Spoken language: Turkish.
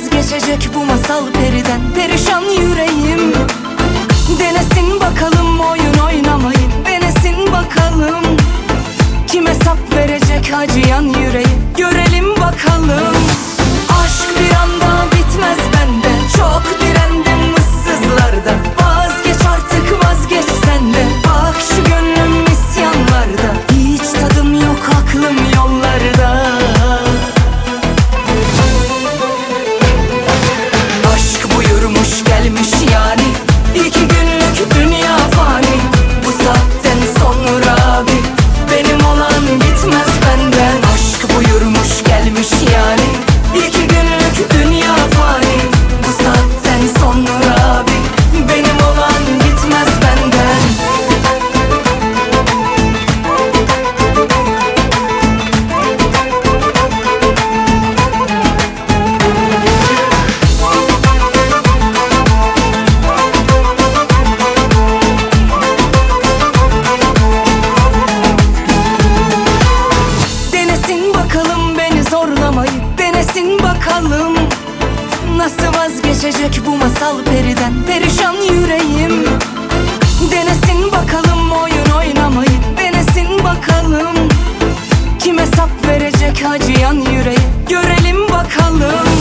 vazgeçecek bu masal periden? Perişan yüreğim. Denesin bakalım oyun oynamayı, denesin bakalım. Kim hesap verecek acıyan yüreği? Görelim bakalım. Aşk bir anda bitmez bende. Çok direndim ıssızlarda. Vazgeç artık, vazgeç sen de. Bak şu gönlüm isyanlarda. Hiç tadım yok, aklım yollarda. Aşk buyurmuş gelmiş yani. 2 günlük dünya fani. Bu saatten sonra bir benim olan gitmez benden. Aşk buyurmuş gelmiş yani. 2 günlük dünya fani. Bu saatten sonra bir benim olan gitmez benden. Denesin bakalım beni zorlamayı, denesin bakalım. Nasıl vazgeçecek bu masal periden? Perişan yüreğim. Denesin bakalım oyun oynamayı, denesin bakalım. Kim hesap verecek acıyan yüreği? Görelim bakalım.